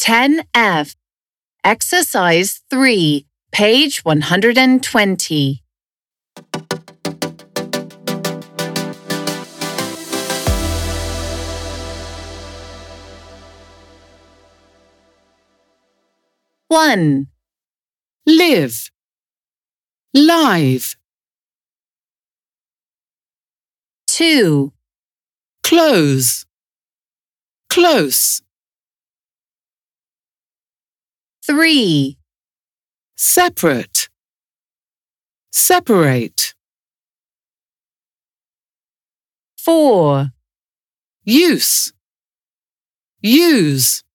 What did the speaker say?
10F. Exercise 3, page 120. 1. Live, live. 2. Close, close. 3. Separate, separate. 4. Use, use.